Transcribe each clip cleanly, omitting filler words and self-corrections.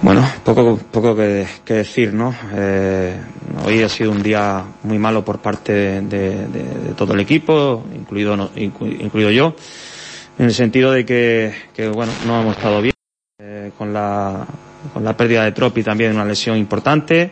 Bueno, poco que decir, ¿no? Hoy ha sido un día muy malo por parte de todo el equipo, incluido yo, en el sentido de que bueno, no hemos estado bien, con la pérdida de Tropi también, una lesión importante.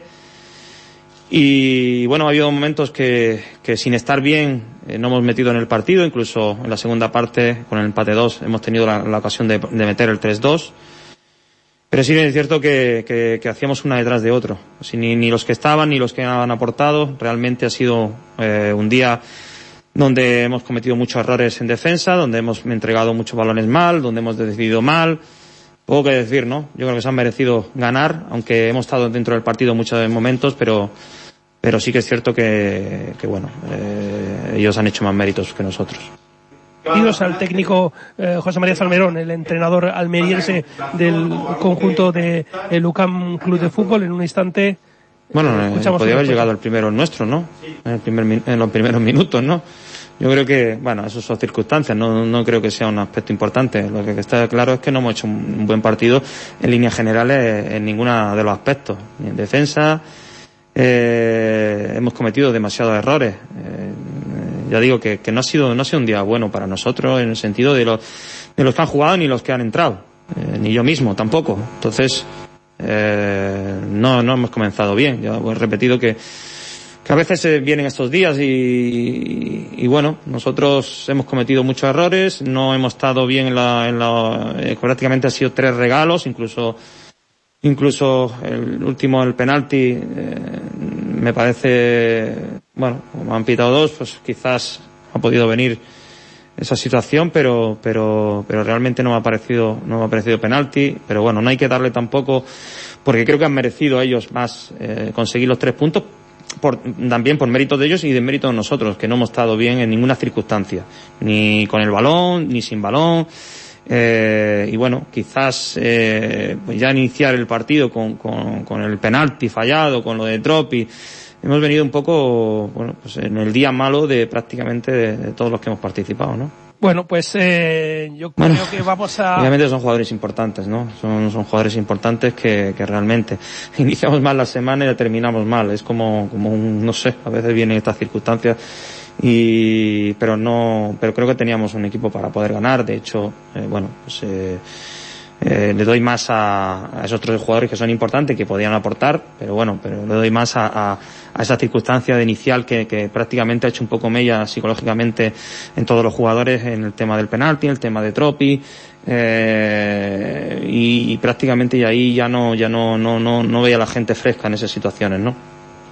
Y bueno, ha habido momentos que sin estar bien no hemos metido en el partido, incluso en la segunda parte con el empate 2 hemos tenido la ocasión de meter el 3-2. Pero sí es cierto que hacíamos una detrás de otro. Así, ni los que estaban ni los que han aportado. Realmente ha sido un día donde hemos cometido muchos errores en defensa, donde hemos entregado muchos balones mal, donde hemos decidido mal. Poco que decir, ¿no? Yo creo que se han merecido ganar, aunque hemos estado dentro del partido muchos momentos, pero sí que es cierto que bueno, ellos han hecho más méritos que nosotros. Bienvenidos al técnico José María Salmerón, el entrenador almeriense del conjunto de el UCAM Club de Fútbol. En un instante, bueno, podría haber llegado el primero nuestro, ¿no? En los primeros minutos, ¿no? Yo creo que, bueno, eso son circunstancias, no creo que sea un aspecto importante. Lo que está claro es que no hemos hecho un buen partido en líneas generales en ninguno de los aspectos, ni en defensa. Hemos cometido demasiados errores. Ya digo que no ha sido un día bueno para nosotros en el sentido de los que han jugado ni los que han entrado, ni yo mismo tampoco. Entonces no hemos comenzado bien. Ya he repetido que a veces vienen estos días y bueno, nosotros hemos cometido muchos errores, no hemos estado bien prácticamente ha sido 3 regalos, incluso el último, el penalti, me parece, bueno, como han pitado 2, pues quizás ha podido venir esa situación, pero realmente no me ha parecido penalti. Pero bueno, no hay que darle tampoco, porque creo que han merecido ellos más conseguir los 3 puntos, también por mérito de ellos y de mérito de nosotros, que no hemos estado bien en ninguna circunstancia, ni con el balón, ni sin balón. Y bueno, quizás pues ya iniciar el partido con el penalti fallado, con lo de Tropi, hemos venido un poco, bueno, pues en el día malo de prácticamente de todos los que hemos participado, ¿no? Bueno, pues yo creo que vamos a... Obviamente son jugadores importantes, ¿no? Son jugadores importantes que realmente iniciamos mal la semana y la terminamos mal. Es como no sé, a veces vienen estas circunstancias pero creo que teníamos un equipo para poder ganar. De hecho, bueno, pues le doy más a esos 3 jugadores que son importantes, que podían aportar, pero le doy más a esa circunstancia de inicial que prácticamente ha hecho un poco mella psicológicamente en todos los jugadores, en el tema del penalti, en el tema de Tropi, y prácticamente ahí ya no veía a la gente fresca en esas situaciones, ¿no?